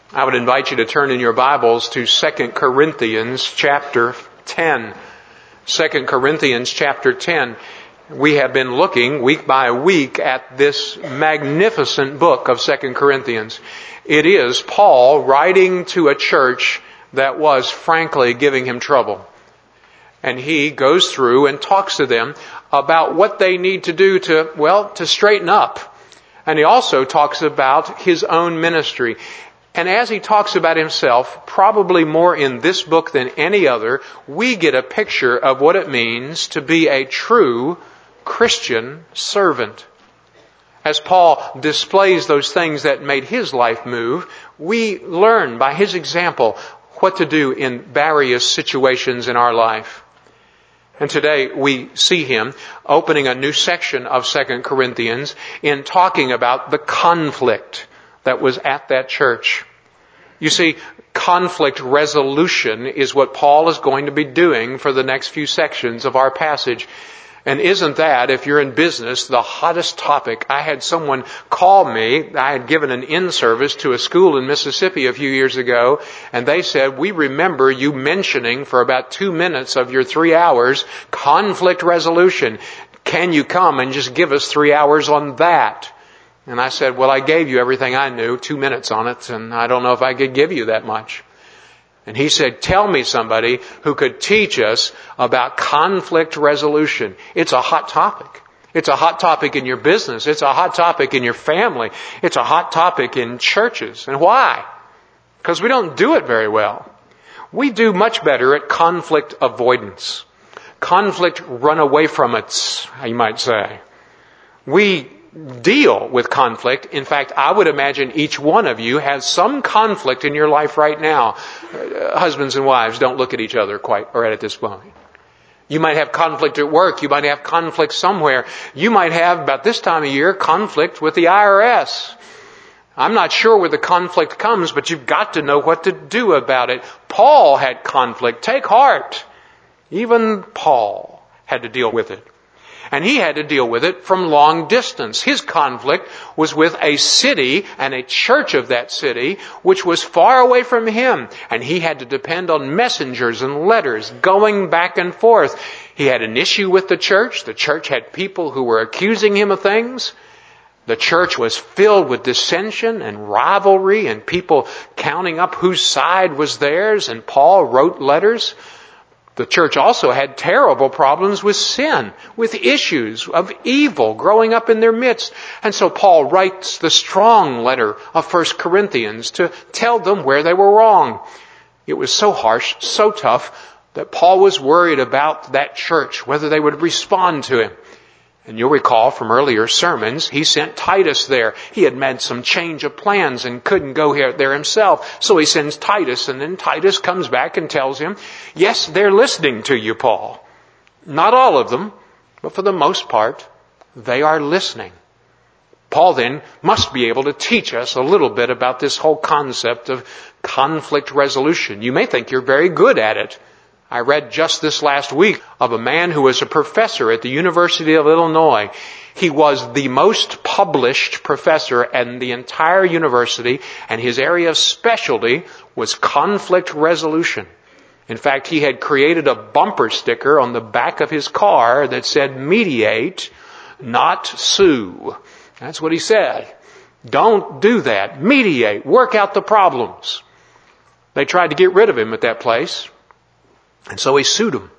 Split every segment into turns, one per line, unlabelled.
I would invite you to turn in your Bibles to 2 Corinthians chapter 10. 2 Corinthians chapter 10. We have been looking week by week at this magnificent book of 2 Corinthians. It is Paul writing to a church that was frankly giving him trouble. And he goes through and talks to them about what they need to do to straighten up. And he also talks about his own ministry. And as he talks about himself, probably more in this book than any other, we get a picture of what it means to be a true Christian servant. As Paul displays those things that made his life move, we learn by his example what to do in various situations in our life. And today we see him opening a new section of 2 Corinthians in talking about the conflict that was at that church. You see, conflict resolution is what Paul is going to be doing for the next few sections of our passage. And isn't that, if you're in business, the hottest topic? I had someone call me. I had given an in-service to a school in Mississippi a few years ago, and they said, "We remember you mentioning for about 2 minutes of your 3 hours conflict resolution. Can you come and just give us 3 hours on that?" And I said, "Well, I gave you everything I knew, 2 minutes on it, and I don't know if I could give you that much." And he said, "Tell me somebody who could teach us about conflict resolution." It's a hot topic. It's a hot topic in your business. It's a hot topic in your family. It's a hot topic in churches. And why? Because we don't do it very well. We do much better at conflict avoidance. Conflict run away from it, you might say. We deal with conflict. In fact, I would imagine each one of you has some conflict in your life right now. Husbands and wives, don't look at each other quite right at this moment. You might have conflict at work. You might have conflict somewhere. You might have, about this time of year, conflict with the IRS. I'm not sure where the conflict comes, but you've got to know what to do about it. Paul had conflict. Take heart. Even Paul had to deal with it. And he had to deal with it from long distance. His conflict was with a city and a church of that city which was far away from him. And he had to depend on messengers and letters going back and forth. He had an issue with the church. The church had people who were accusing him of things. The church was filled with dissension and rivalry and people counting up whose side was theirs. And Paul wrote letters. The church also had terrible problems with sin, with issues of evil growing up in their midst. And so Paul writes the strong letter of 1 Corinthians to tell them where they were wrong. It was so harsh, so tough, that Paul was worried about that church, whether they would respond to him. And you'll recall from earlier sermons, he sent Titus there. He had made some change of plans and couldn't go there himself. So he sends Titus, and then Titus comes back and tells him, yes, they're listening to you, Paul. Not all of them, but for the most part, they are listening. Paul then must be able to teach us a little bit about this whole concept of conflict resolution. You may think you're very good at it. I read just this last week of a man who was a professor at the University of Illinois. He was the most published professor in the entire university, and his area of specialty was conflict resolution. In fact, he had created a bumper sticker on the back of his car that said, "Mediate, not sue." That's what he said. Don't do that. Mediate. Work out the problems. They tried to get rid of him at that place. And so he sued him.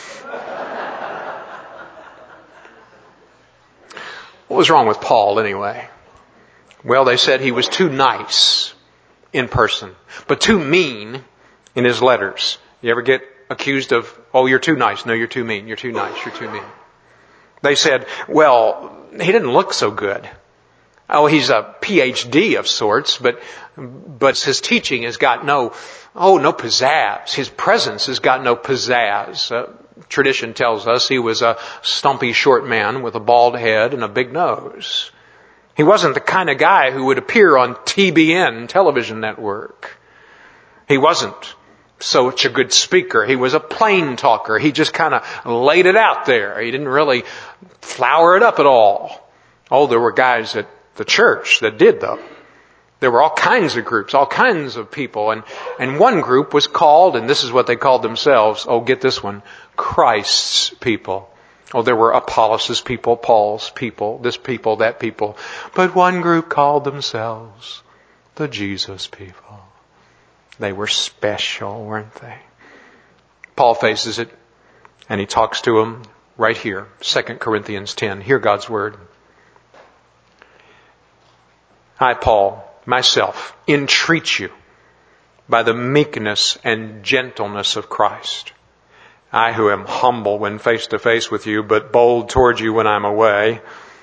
What was wrong with Paul anyway? Well, they said he was too nice in person, but too mean in his letters. You ever get accused of, "Oh, you're too nice"? No, you're too mean. You're too nice. You're too mean. They said, well, he didn't look so good. Oh, he's a PhD of sorts, but his teaching has got no pizzazz. His presence has got no pizzazz. Tradition tells us he was a stumpy short man with a bald head and a big nose. He wasn't the kind of guy who would appear on TBN television network. He wasn't such a good speaker. He was a plain talker. He just kind of laid it out there. He didn't really flower it up at all. Oh, there were guys at the church that did though. There were all kinds of groups, all kinds of people. And one group was called, and this is what they called themselves, oh, get this one, Christ's people. Oh, there were Apollos' people, Paul's people, this people, that people. But one group called themselves the Jesus people. They were special, weren't they? Paul faces it, and he talks to them right here, 2 Corinthians 10. Hear God's word. I, Paul, myself, entreat you by the meekness and gentleness of Christ. I who am humble when face to face with you, but bold toward you when I'm away.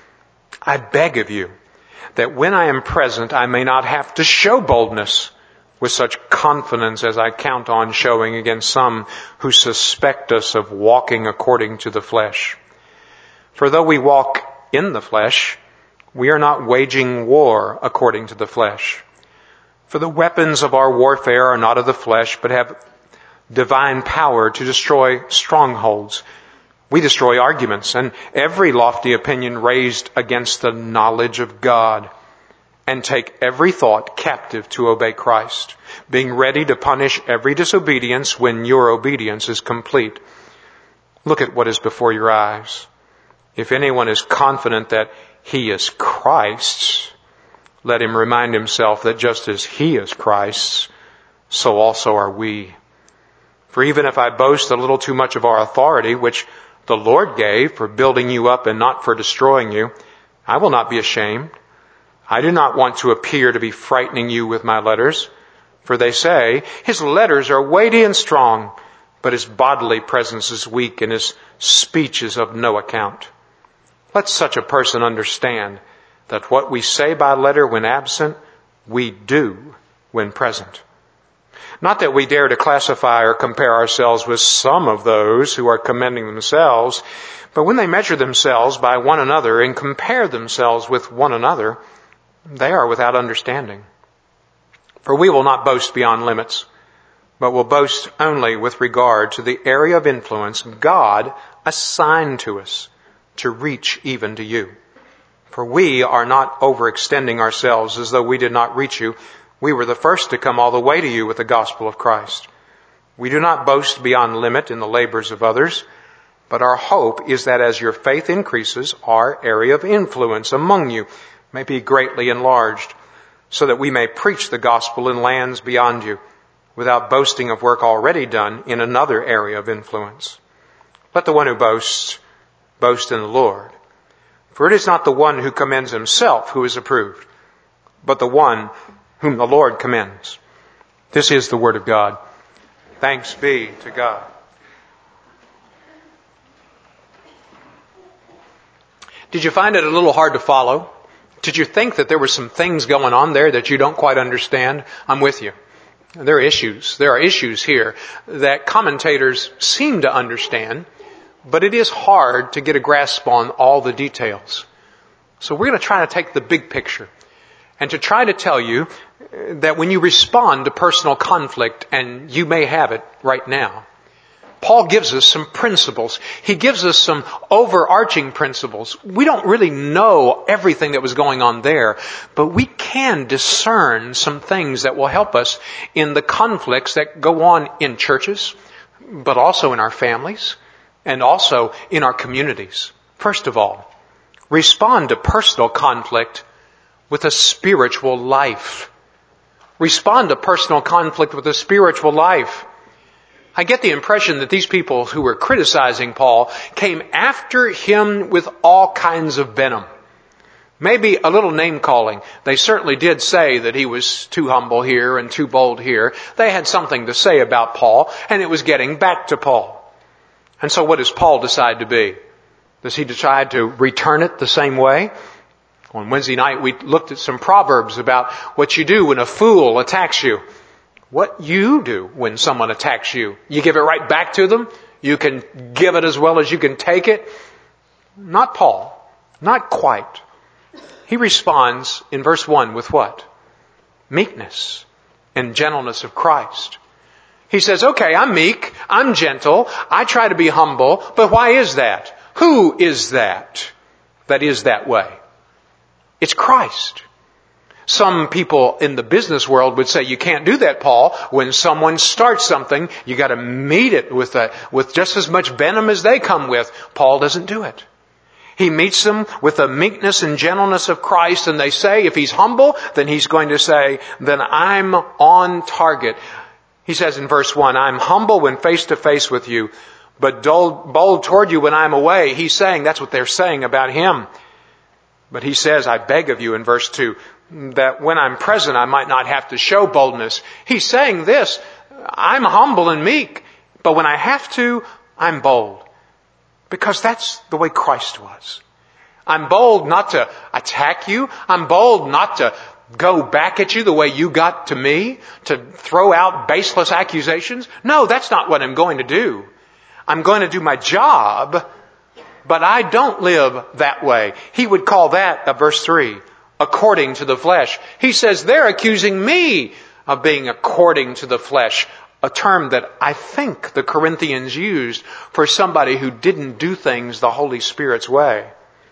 I beg of you that when I am present, I may not have to show boldness with such confidence as I count on showing against some who suspect us of walking according to the flesh. For though we walk in the flesh, we are not waging war according to the flesh. For the weapons of our warfare are not of the flesh, but have divine power to destroy strongholds. We destroy arguments and every lofty opinion raised against the knowledge of God, and take every thought captive to obey Christ, being ready to punish every disobedience when your obedience is complete. Look at what is before your eyes. If anyone is confident that he is Christ's, let him remind himself that just as he is Christ's, so also are we. For even if I boast a little too much of our authority, which the Lord gave for building you up and not for destroying you, I will not be ashamed. I do not want to appear to be frightening you with my letters, for they say, his letters are weighty and strong, but his bodily presence is weak and his speech is of no account. Let such a person understand that what we say by letter when absent, we do when present. Not that we dare to classify or compare ourselves with some of those who are commending themselves, but when they measure themselves by one another and compare themselves with one another, they are without understanding. For we will not boast beyond limits, but will boast only with regard to the area of influence God assigned to us to reach even to you. For we are not overextending ourselves as though we did not reach you. We were the first to come all the way to you with the gospel of Christ. We do not boast beyond limit in the labors of others, but our hope is that as your faith increases, our area of influence among you may be greatly enlarged, so that we may preach the gospel in lands beyond you, without boasting of work already done in another area of influence. Let the one who boasts, boast in the Lord. For it is not the one who commends himself who is approved, but the one whom the Lord commends. This is the word of God. Thanks be to God. Did you find it a little hard to follow? Did you think that there were some things going on there that you don't quite understand? I'm with you. There are issues. There are issues here that commentators seem to understand, but it is hard to get a grasp on all the details. So we're going to try to take the big picture and to try to tell you that when you respond to personal conflict, and you may have it right now, Paul gives us some principles. He gives us some overarching principles. We don't really know everything that was going on there, but we can discern some things that will help us in the conflicts that go on in churches, but also in our families, and also in our communities. First of all, respond to personal conflict with a spiritual life. Respond to personal conflict with a spiritual life. I get the impression that these people who were criticizing Paul came after him with all kinds of venom. Maybe a little name calling. They certainly did say that he was too humble here and too bold here. They had something to say about Paul, and it was getting back to Paul. And so what does Paul decide to be? Does he decide to return it the same way? On Wednesday night we looked at some proverbs about what you do when a fool attacks you. What you do when someone attacks you. You give it right back to them. You can give it as well as you can take it. Not Paul. Not quite. He responds in verse 1 with what? Meekness and gentleness of Christ. He says, okay, I'm meek, I'm gentle, I try to be humble, but why is that? Who is that is that way? It's Christ. Some people in the business world would say, you can't do that, Paul. When someone starts something, you got to meet it with just as much venom as they come with. Paul doesn't do it. He meets them with the meekness and gentleness of Christ, and they say, if he's humble, then he's going to say, then I'm on target. He says in verse 1, I'm humble when face to face with you, but bold toward you when I'm away. He's saying, that's what they're saying about him. But he says, I beg of you in verse 2, that when I'm present, I might not have to show boldness. He's saying this, I'm humble and meek, but when I have to, I'm bold. Because that's the way Christ was. I'm bold not to attack you. I'm bold not to go back at you the way you got to me, to throw out baseless accusations. No, that's not what I'm going to do. I'm going to do my job, but I don't live that way. He would call that, verse 3, according to the flesh. He says they're accusing me of being according to the flesh, a term that I think the Corinthians used for somebody who didn't do things the Holy Spirit's way.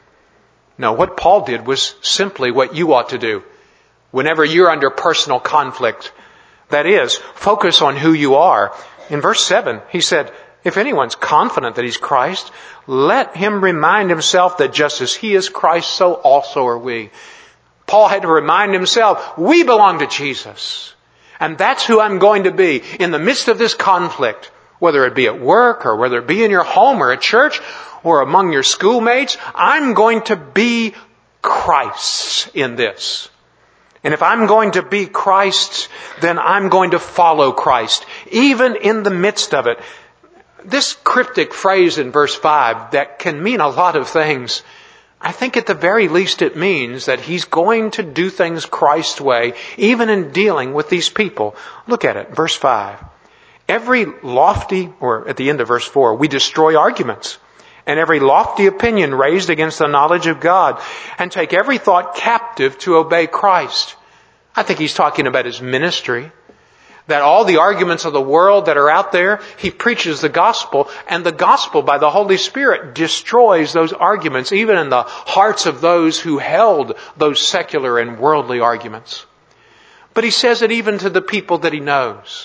No, what Paul did was simply what you ought to do whenever you're under personal conflict. That is, focus on who you are. In verse 7, he said, if anyone's confident that he's Christ, let him remind himself that just as he is Christ, so also are we. Paul had to remind himself, we belong to Jesus. And that's who I'm going to be in the midst of this conflict, whether it be at work or whether it be in your home or at church or among your schoolmates. I'm going to be Christ's in this. And if I'm going to be Christ's, then I'm going to follow Christ, even in the midst of it. This cryptic phrase in verse 5 that can mean a lot of things, I think at the very least it means that he's going to do things Christ's way, even in dealing with these people. Look at it, verse 5. Every lofty, or at the end of verse 4, we destroy arguments and every lofty opinion raised against the knowledge of God, and take every thought captive to obey Christ. I think he's talking about his ministry. That all the arguments of the world that are out there, he preaches the gospel, and the gospel by the Holy Spirit destroys those arguments, even in the hearts of those who held those secular and worldly arguments. But he says it even to the people that he knows.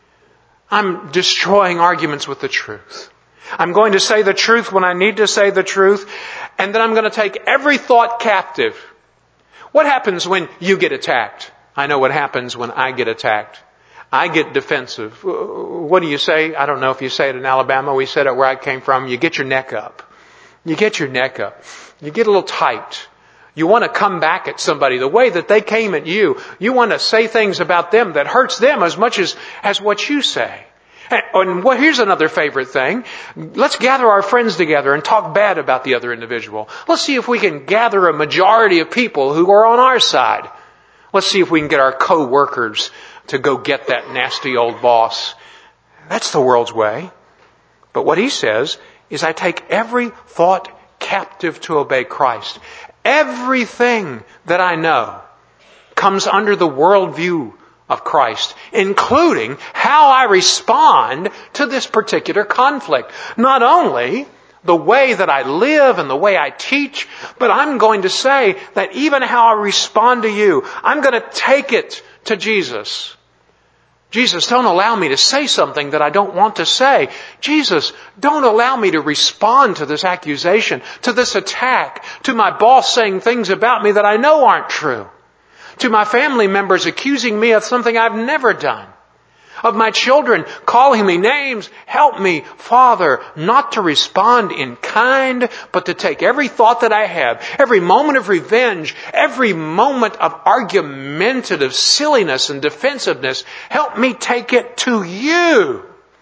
I'm destroying arguments with the truth. I'm going to say the truth when I need to say the truth, and then I'm going to take every thought captive. What happens when you get attacked? I know what happens when I get attacked. I get defensive. What do you say? I don't know if you say it in Alabama. We said it where I came from. You get your neck up. You get your neck up. You get a little tight. You want to come back at somebody the way that they came at you. You want to say things about them that hurts them as much as what you say. And here's another favorite thing. Let's gather our friends together and talk bad about the other individual. Let's see if we can gather a majority of people who are on our side. Let's see if we can get our co-workers to go get that nasty old boss. That's the world's way. But what he says is, I take every thought captive to obey Christ. Everything that I know comes under the worldview of Christ, including how I respond to this particular conflict. Not only the way that I live and the way I teach, but I'm going to say that even how I respond to you, I'm going to take it to Jesus. Jesus, don't allow me to say something that I don't want to say. Jesus, don't allow me to respond to this accusation, to this attack, to my boss saying things about me that I know aren't true, to my family members accusing me of something I've never done, of my children calling me names. Help me, Father, not to respond in kind, but to take every thought that I have, every moment of revenge, every moment of argumentative silliness and defensiveness. Help me take it to you.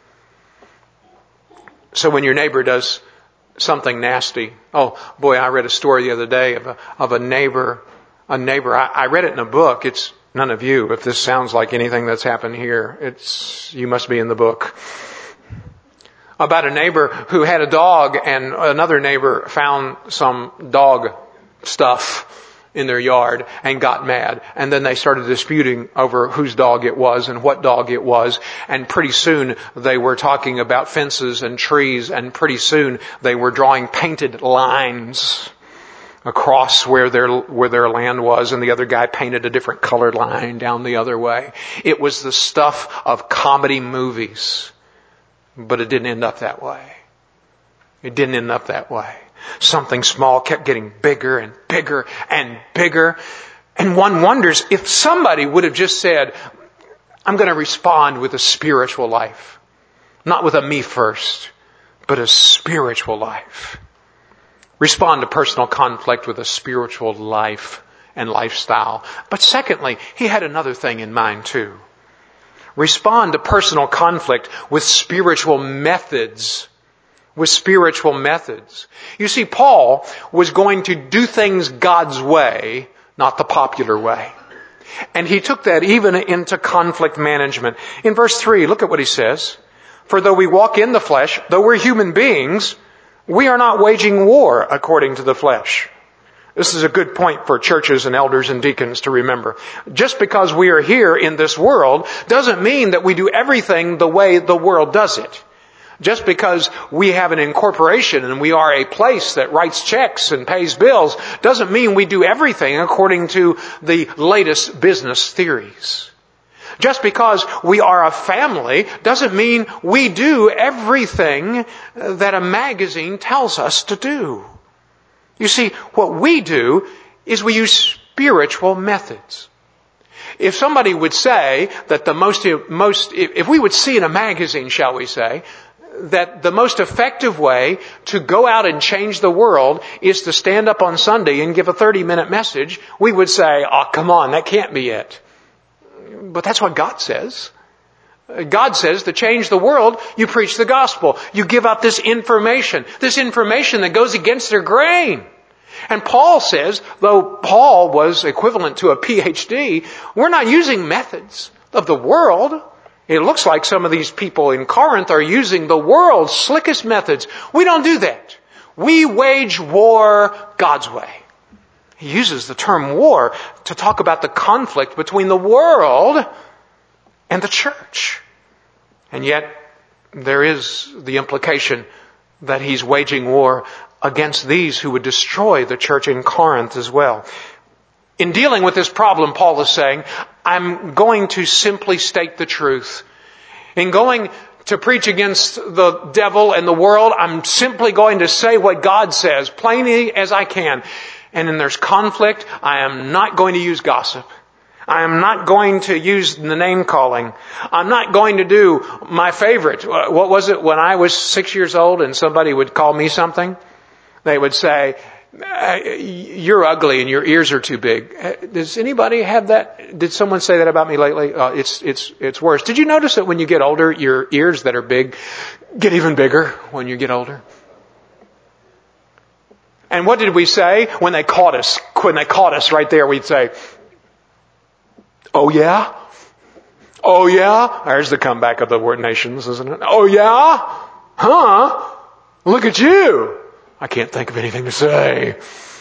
So when your neighbor does something nasty, oh boy, I read a story the other day of a neighbor. I read it in a book. It's none of you. If this sounds like anything that's happened here, you must be in the book. About a neighbor who had a dog, and another neighbor found some dog stuff in their yard and got mad. And then they started disputing over whose dog it was and what dog it was. And pretty soon they were talking about fences and trees, and pretty soon they were drawing painted lines across where their land was, and the other guy painted a different colored line down the other way. It was the stuff of comedy movies. But it didn't end up that way. It didn't end up that way. Something small kept getting bigger and bigger and bigger. And one wonders if somebody would have just said, I'm going to respond with a spiritual life. Not with a me first, but a spiritual life. Respond to personal conflict with a spiritual life and lifestyle. But secondly, he had another thing in mind too. Respond to personal conflict with spiritual methods. With spiritual methods. You see, Paul was going to do things God's way, not the popular way. And he took that even into conflict management. In verse 3, look at what he says. For though we walk in the flesh, though we're human beings, we are not waging war according to the flesh. This is a good point for churches and elders and deacons to remember. Just because we are here in this world doesn't mean that we do everything the way the world does it. Just because we have an incorporation and we are a place that writes checks and pays bills doesn't mean we do everything according to the latest business theories. Just because we are a family doesn't mean we do everything that a magazine tells us to do. You see, what we do is we use spiritual methods. If somebody would say that if we would see in a magazine, shall we say, that the most effective way to go out and change the world is to stand up on Sunday and give a 30-minute message, we would say, oh, come on, that can't be it. But that's what God says. God says to change the world, you preach the gospel. You give out this information that goes against their grain. And Paul says, though Paul was equivalent to a PhD, we're not using methods of the world. It looks like some of these people in Corinth are using the world's slickest methods. We don't do that. We wage war God's way. He uses the term war to talk about the conflict between the world and the church. And yet, there is the implication that he's waging war against these who would destroy the church in Corinth as well. In dealing with this problem, Paul is saying, I'm going to simply state the truth. In going to preach against the devil and the world, I'm simply going to say what God says, plainly as I can. And when there's conflict, I am not going to use gossip. I am not going to use the name calling. I'm not going to do my favorite. What was it when I was 6 years old and somebody would call me something? They would say, you're ugly and your ears are too big. Does anybody have that? Did someone say that about me lately? It's worse. Did you notice that when you get older, your ears that are big get even bigger when you get older? And what did we say when they caught us? When they caught us right there, we'd say, oh yeah? Oh yeah? There's the comeback of the word nations, isn't it? Oh yeah? Huh? Look at you. I can't think of anything to say.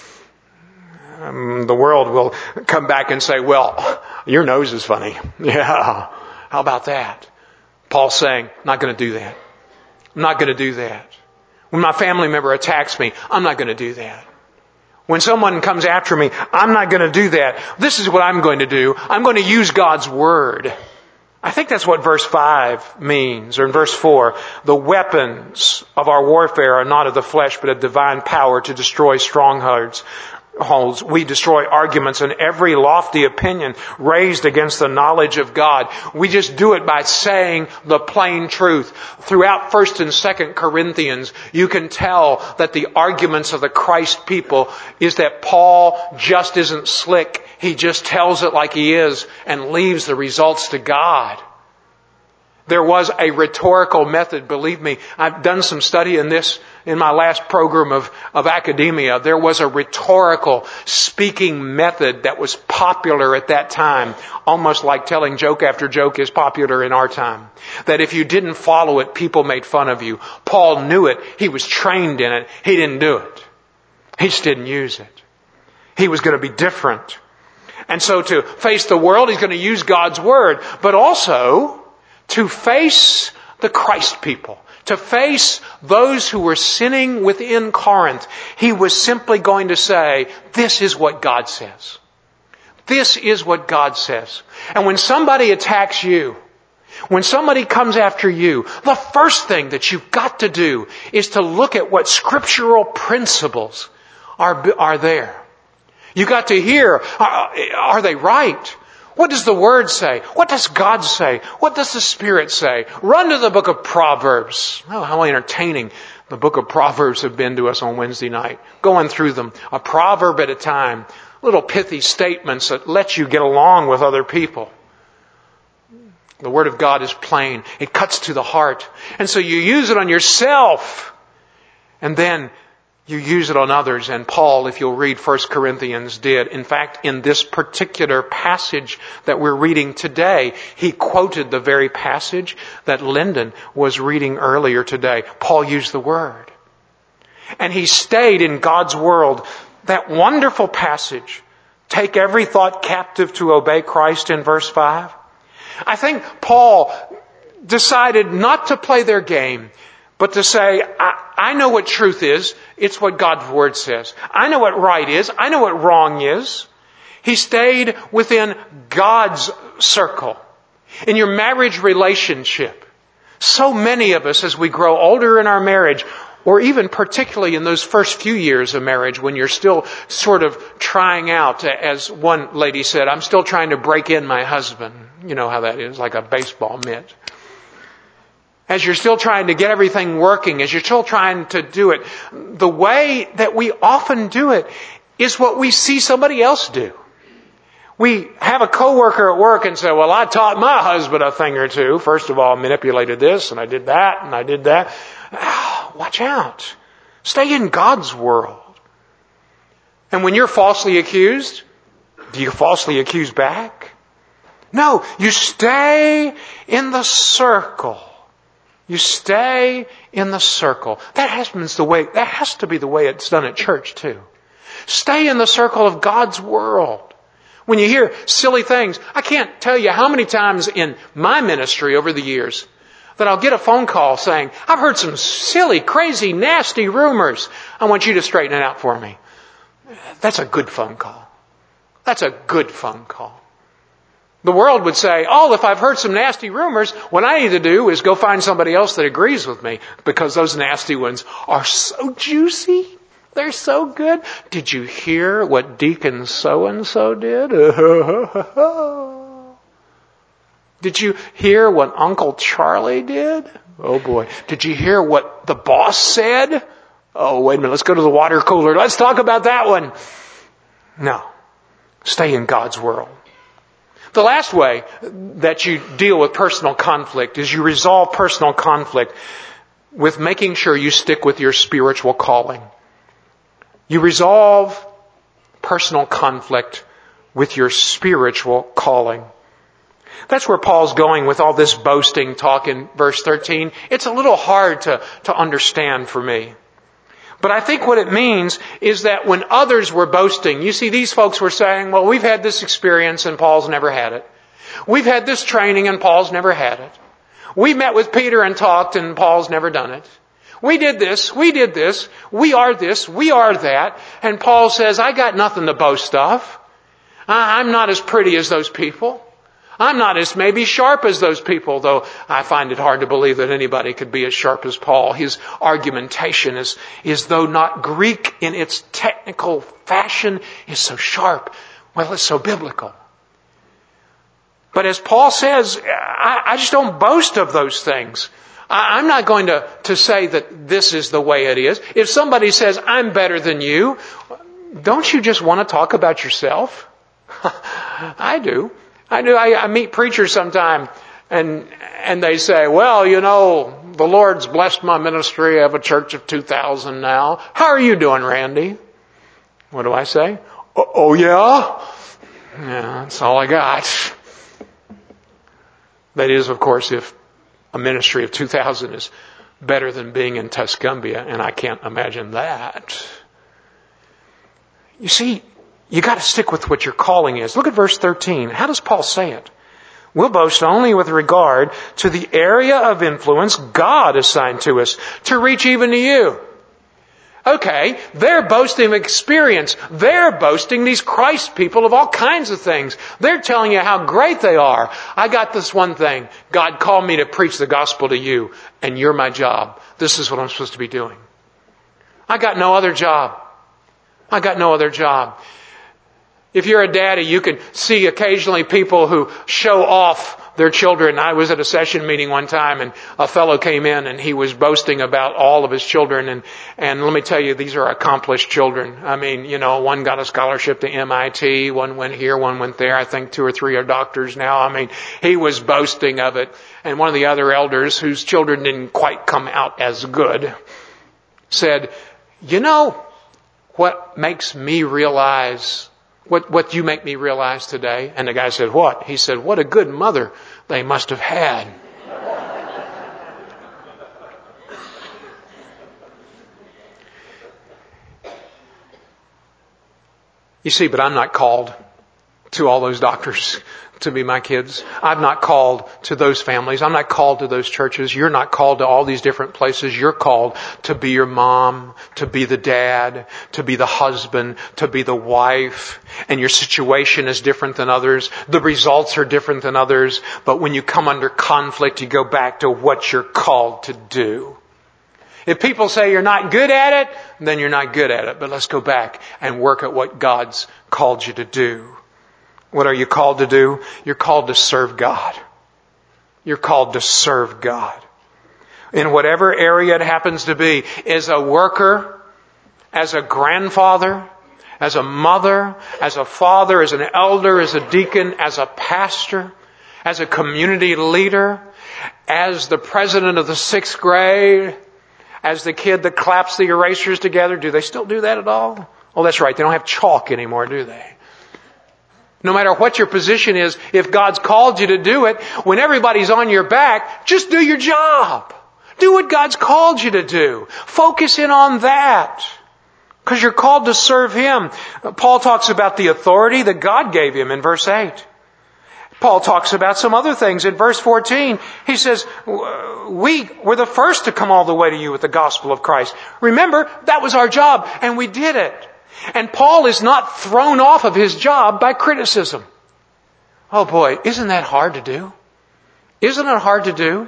The world will come back and say, well, your nose is funny. Yeah. How about that? Paul's saying, I'm not going to do that. I'm not going to do that. When my family member attacks me, I'm not going to do that. When someone comes after me, I'm not going to do that. This is what I'm going to do. I'm going to use God's Word. I think that's what verse 5 means, or in verse 4. The weapons of our warfare are not of the flesh, but of divine power to destroy strongholds. We destroy arguments and every lofty opinion raised against the knowledge of God. We just do it by saying the plain truth. Throughout 1st and 2nd Corinthians, you can tell that the arguments of the Christ people is that Paul just isn't slick. He just tells it like he is and leaves the results to God. There was a rhetorical method, believe me. I've done some study in this in my last program of academia. There was a rhetorical speaking method that was popular at that time, almost like telling joke after joke is popular in our time. That if you didn't follow it, people made fun of you. Paul knew it. He was trained in it. He didn't do it. He just didn't use it. He was going to be different. And so to face the world, he's going to use God's Word, but also to face the Christ people, To face those who were sinning within Corinth, he was simply going to say, this is what God says. This is what God says. And when somebody attacks you, when somebody comes after you, the first thing that you've got to do is to look at what scriptural principles are there. You've got to hear, are they right? What does the Word say? What does God say? What does the Spirit say? Run to the book of Proverbs. Oh, how entertaining the book of Proverbs have been to us on Wednesday night. Going through them, a proverb at a time. Little pithy statements that let you get along with other people. The Word of God is plain. It cuts to the heart. And so you use it on yourself. And then you use it on others. And Paul, if you'll read 1 Corinthians, did. In fact, in this particular passage that we're reading today, he quoted the very passage that Lyndon was reading earlier today. Paul used the Word. And he stayed in God's world. That wonderful passage, take every thought captive to obey Christ in verse 5. I think Paul decided not to play their game, but to say, I know what truth is. It's what God's Word says. I know what right is. I know what wrong is. He stayed within God's circle. In your marriage relationship, so many of us, as we grow older in our marriage, or even particularly in those first few years of marriage when you're still sort of trying out, as one lady said, I'm still trying to break in my husband. You know how that is, like a baseball mitt. As you're still trying to get everything working, as you're still trying to do it, the way that we often do it is what we see somebody else do. We have a coworker at work and say, well, I taught my husband a thing or two. First of all, I manipulated this and I did that and I did that. Watch out. Stay in God's world. And when you're falsely accused, do you falsely accuse back? No, you stay in the circle. You stay in the circle. That has to be the way it's done at church too. Stay in the circle of God's world. When you hear silly things, I can't tell you how many times in my ministry over the years that I'll get a phone call saying, I've heard some silly, crazy, nasty rumors. I want you to straighten it out for me. That's a good phone call. That's a good phone call. The world would say, oh, if I've heard some nasty rumors, what I need to do is go find somebody else that agrees with me, because those nasty ones are so juicy. They're so good. Did you hear what Deacon so-and-so did? Did you hear what Uncle Charlie did? Oh boy. Did you hear what the boss said? Oh, wait a minute. Let's go to the water cooler. Let's talk about that one. No. Stay in God's world. The last way that you deal with personal conflict is you resolve personal conflict with making sure you stick with your spiritual calling. You resolve personal conflict with your spiritual calling. That's where Paul's going with all this boasting talk in verse 13. It's a little hard to understand for me. But I think what it means is that when others were boasting, you see, these folks were saying, well, we've had this experience and Paul's never had it. We've had this training and Paul's never had it. We met with Peter and talked and Paul's never done it. We did this, we are this, we are that. And Paul says, I got nothing to boast of. I'm not as pretty as those people. I'm not as maybe sharp as those people, though I find it hard to believe that anybody could be as sharp as Paul. His argumentation is though not Greek in its technical fashion, is so sharp. Well, it's so biblical. But as Paul says, I just don't boast of those things. I'm not going to say that this is the way it is. If somebody says, I'm better than you, don't you just want to talk about yourself? I do. I meet preachers sometime and they say, well, you know, the Lord's blessed my ministry. I have a church of 2,000 now. How are you doing, Randy? What do I say? Oh, yeah? Yeah, that's all I got. That is, of course, if a ministry of 2,000 is better than being in Tuscumbia, and I can't imagine that. You see, you got to stick with what your calling is. Look at verse 13. How does Paul say it? We'll boast only with regard to the area of influence God assigned to us to reach even to you. Okay, they're boasting of experience. They're boasting, these Christ people, of all kinds of things. They're telling you how great they are. I got this one thing. God called me to preach the gospel to you, and you're my job. This is what I'm supposed to be doing. I got no other job. I got no other job. If you're a daddy, you can see occasionally people who show off their children. I was at a session meeting one time, and a fellow came in and he was boasting about all of his children. And let me tell you, these are accomplished children. I mean, one got a scholarship to MIT, one went here, one went there. I think 2 or 3 are doctors now. I mean, he was boasting of it. And one of the other elders, whose children didn't quite come out as good, said, what makes me realize what you make me realize today? And the guy said, what? He said, what a good mother they must have had. You see, but I'm not called to all those doctors to be my kids. I'm not called to those families. I'm not called to those churches. You're not called to all these different places. You're called to be your mom, to be the dad, to be the husband, to be the wife. And your situation is different than others. The results are different than others. But when you come under conflict, you go back to what you're called to do. If people say you're not good at it, then you're not good at it. But let's go back and work at what God's called you to do. What are you called to do? You're called to serve God. You're called to serve God. In whatever area it happens to be, as a worker, as a grandfather, as a mother, as a father, as an elder, as a deacon, as a pastor, as a community leader, as the president of the 6th grade, as the kid that claps the erasers together. Do they still do that at all? Oh, that's right. They don't have chalk anymore, do they? No matter what your position is, if God's called you to do it, when everybody's on your back, just do your job. Do what God's called you to do. Focus in on that. Because you're called to serve Him. Paul talks about the authority that God gave him in verse 8. Paul talks about some other things. In verse 14, he says, we were the first to come all the way to you with the gospel of Christ. Remember, that was our job, and we did it. And Paul is not thrown off of his job by criticism. Oh boy, isn't that hard to do? Isn't it hard to do?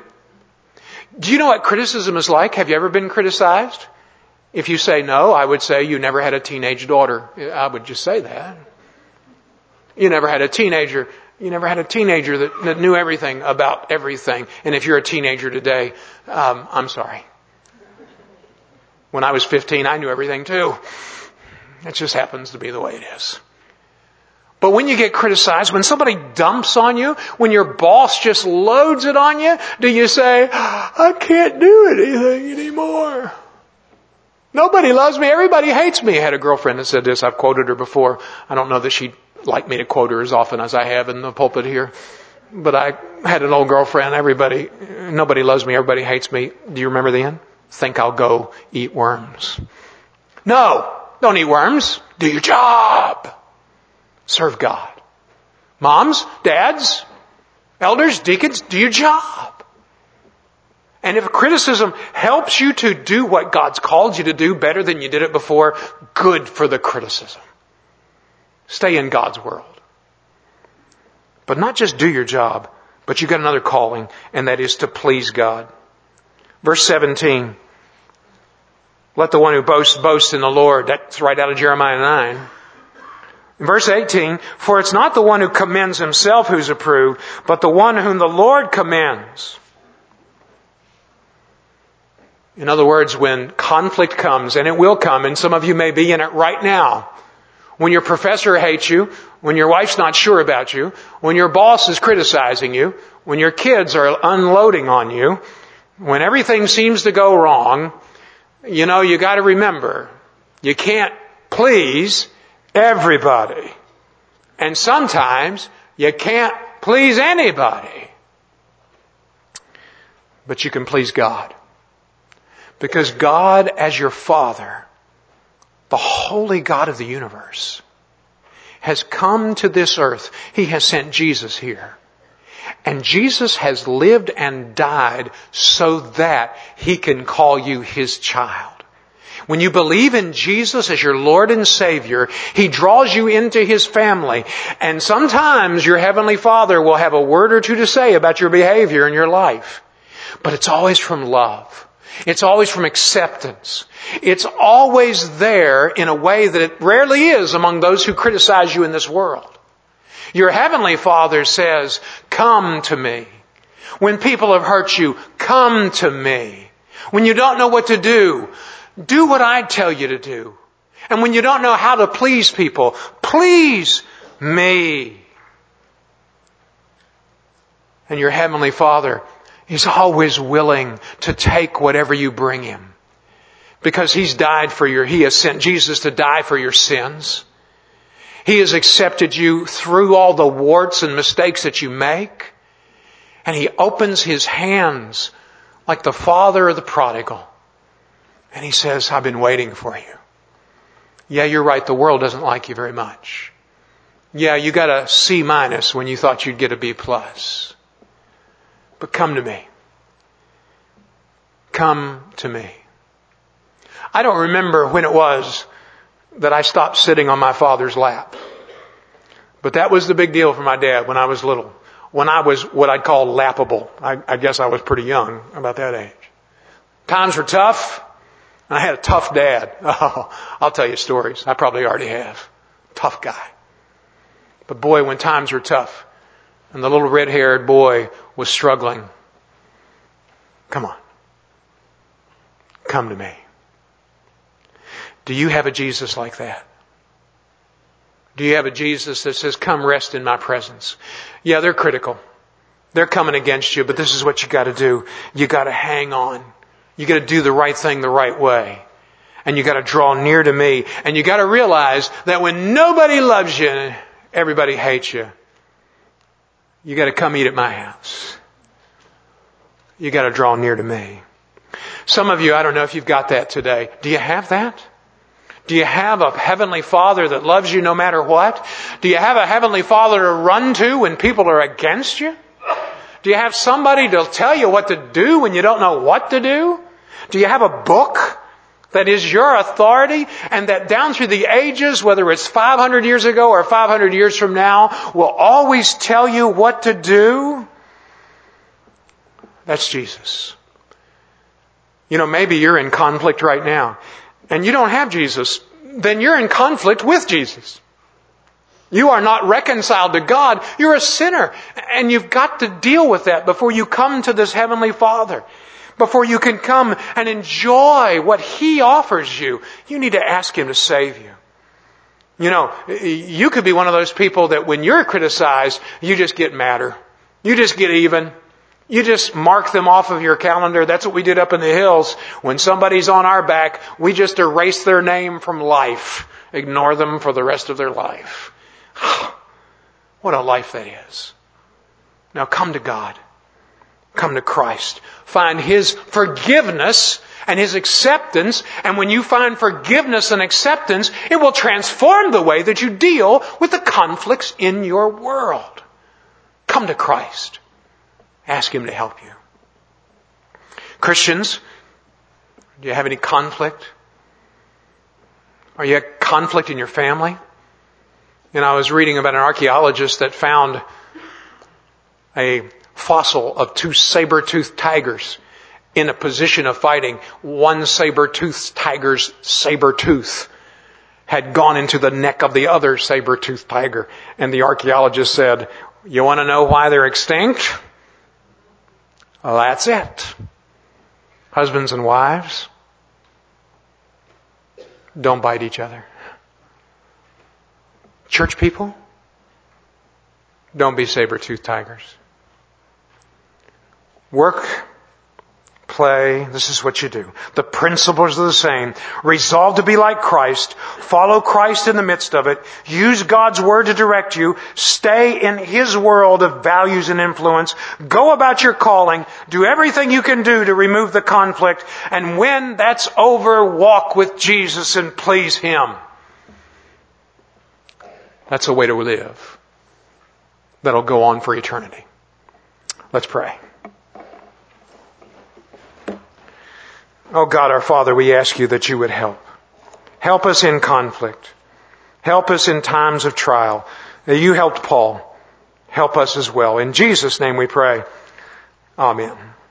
Do you know what criticism is like? Have you ever been criticized? If you say no, I would say you never had a teenage daughter. I would just say that. You never had a teenager. You never had a teenager that knew everything about everything. And if you're a teenager today, I'm sorry. When I was 15, I knew everything too. It just happens to be the way it is. But when you get criticized, when somebody dumps on you, when your boss just loads it on you, do you say, I can't do anything anymore? Nobody loves me. Everybody hates me. I had a girlfriend that said this. I've quoted her before. I don't know that she'd like me to quote her as often as I have in the pulpit here. But I had an old girlfriend. Nobody loves me. Everybody hates me. Do you remember the end? Think I'll go eat worms. No. Don't eat worms. Do your job. Serve God. Moms, dads, elders, deacons, do your job. And if criticism helps you to do what God's called you to do better than you did it before, good for the criticism. Stay in God's world. But not just do your job, but you've got another calling, and that is to please God. Verse 17. Let the one who boasts, boast in the Lord. That's right out of Jeremiah 9. In verse 18, for it's not the one who commends himself who's approved, but the one whom the Lord commends. In other words, when conflict comes, and it will come, and some of you may be in it right now, when your professor hates you, when your wife's not sure about you, when your boss is criticizing you, when your kids are unloading on you, when everything seems to go wrong, you got to remember, you can't please everybody. And sometimes you can't please anybody. But you can please God. Because God, as your Father, the holy God of the universe, has come to this earth. He has sent Jesus here. And Jesus has lived and died so that He can call you His child. When you believe in Jesus as your Lord and Savior, He draws you into His family. And sometimes your Heavenly Father will have a word or two to say about your behavior in your life. But it's always from love. It's always from acceptance. It's always there in a way that it rarely is among those who criticize you in this world. Your Heavenly Father says, "Come to me." When people have hurt you, come to me. When you don't know what to do what I tell you to do. And when you don't know how to please people, please me. And your Heavenly Father is always willing to take whatever you bring Him. Because He has sent Jesus to die for your sins. He has accepted you through all the warts and mistakes that you make. And He opens His hands like the father of the prodigal. And He says, "I've been waiting for you." Yeah, you're right. The world doesn't like you very much. Yeah, you got a C- when you thought you'd get a B+. But come to me. Come to me. I don't remember when it was that I stopped sitting on my father's lap. But that was the big deal for my dad when I was little. When I was what I'd call lappable. I guess I was pretty young, about that age. Times were tough. I had a tough dad. Oh, I'll tell you stories. I probably already have. Tough guy. But boy, when times were tough and the little red-haired boy was struggling, come on. Come to me. Do you have a Jesus like that? Do you have a Jesus that says, "Come rest in my presence"? Yeah, they're critical. They're coming against you, but this is what you got to do. You got to hang on. You got to do the right thing the right way. And you got to draw near to me. And you got to realize that when nobody loves you and everybody hates you, you got to come eat at my house. You got to draw near to me. Some of you, I don't know if you've got that today. Do you have that? Do you have a Heavenly Father that loves you no matter what? Do you have a Heavenly Father to run to when people are against you? Do you have somebody to tell you what to do when you don't know what to do? Do you have a book that is your authority and that down through the ages, whether it's 500 years ago or 500 years from now, will always tell you what to do? That's Jesus. You know, maybe you're in conflict right now and you don't have Jesus. Then you're in conflict with Jesus. You are not reconciled to God. You're a sinner. And you've got to deal with that before you come to this Heavenly Father. Before you can come and enjoy what He offers you, you need to ask Him to save you. You know, you could be one of those people that when you're criticized, you just get madder. You just get even. You just mark them off of your calendar. That's what we did up in the hills. When somebody's on our back, we just erase their name from life. Ignore them for the rest of their life. What a life that is. Now come to God. Come to Christ. Find His forgiveness and His acceptance. And when you find forgiveness and acceptance, it will transform the way that you deal with the conflicts in your world. Come to Christ. Ask Him to help you. Christians, do you have any conflict? Are you at conflict in your family? And I was reading about an archaeologist that found a fossil of 2 saber-toothed tigers in a position of fighting. One saber-toothed tiger's saber tooth had gone into the neck of the other saber-toothed tiger. And the archaeologist said, "You want to know why they're extinct? Well, that's it. Husbands and wives, don't bite each other. Church people, don't be saber-toothed tigers. Work, play, this is what you do. The principles are the same. Resolve to be like Christ. Follow Christ in the midst of it. Use God's Word to direct you. Stay in His world of values and influence. Go about your calling. Do everything you can do to remove the conflict. And when that's over, walk with Jesus and please Him. That's a way to live that'll go on for eternity. Let's pray. Oh God, our Father, we ask you that you would help. Help us in conflict. Help us in times of trial. You helped Paul. Help us as well. In Jesus' name we pray. Amen.